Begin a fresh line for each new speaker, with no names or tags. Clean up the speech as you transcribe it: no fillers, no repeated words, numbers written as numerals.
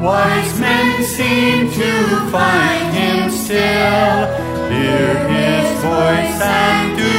Wise men seem to find him still. Hear his voice and do